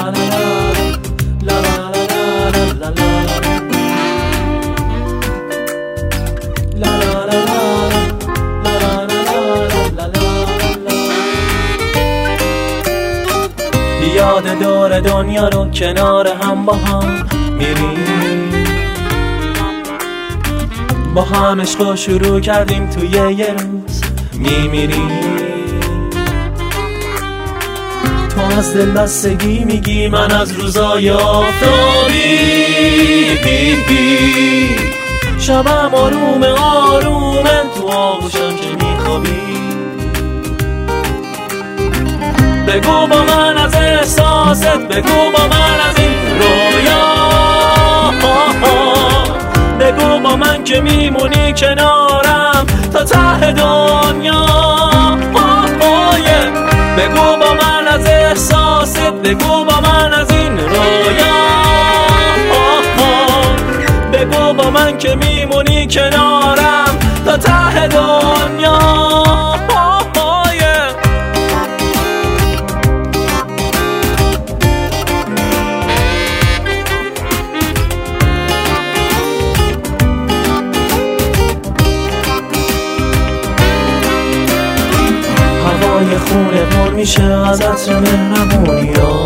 یاد دور دنیا رو کنار هم با هم میریم، با هم عشق شروع کردیم توی یه روز میمیریم. تو از دل بستگی میگی، من از روزای آفتابی شبم آرومه آرومه تو آغوشم که میخوابی. بگو با من از احساست، بگو با من از این رویا، بگو با من که میمونی کنارم تا ته دنیا. بگو با من از احساست، بگو با من از این رویا، بگو با من که میمونی کنارم تا ته دنیا. هوای خونه پر میشه از عطر مهربونی ها،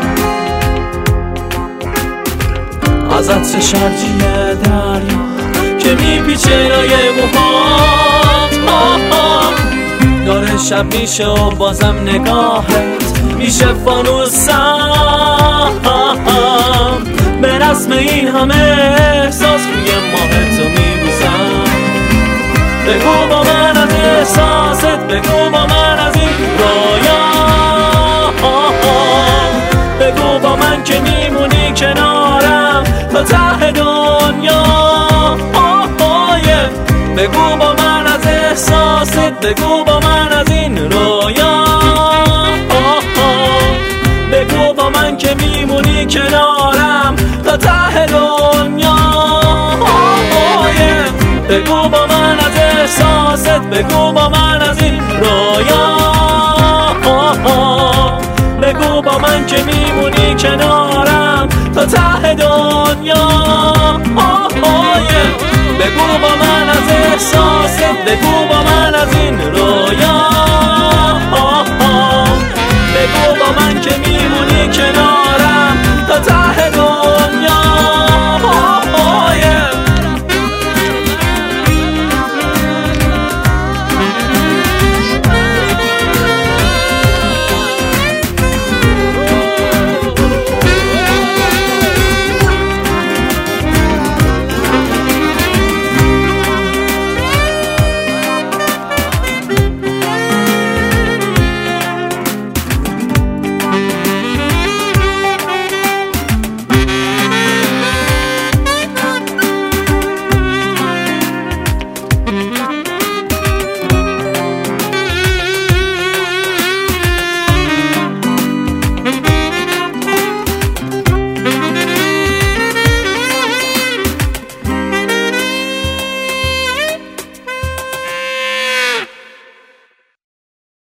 از عطر شرجی دریا که میپیچه لای موهات. داره شب میشه و بازم نگاهت میشه فانوسم، به رسم این همه احساس روی ماه تو میبوسم. بگو با من از احساست، بگو با من از این رویا، بگو با من که میمونی کنارم تا ته دنیا. بگو با من از احساست، بگو با من از این رویا، بگو با من که میمونی کنارم تا ته دنیا. بگو با من از احساست، بگو با من از این رویا، بگو با من که میمونی کنارم تا ته دنیا. بگو با من از احساست، بگو با من از این رویا.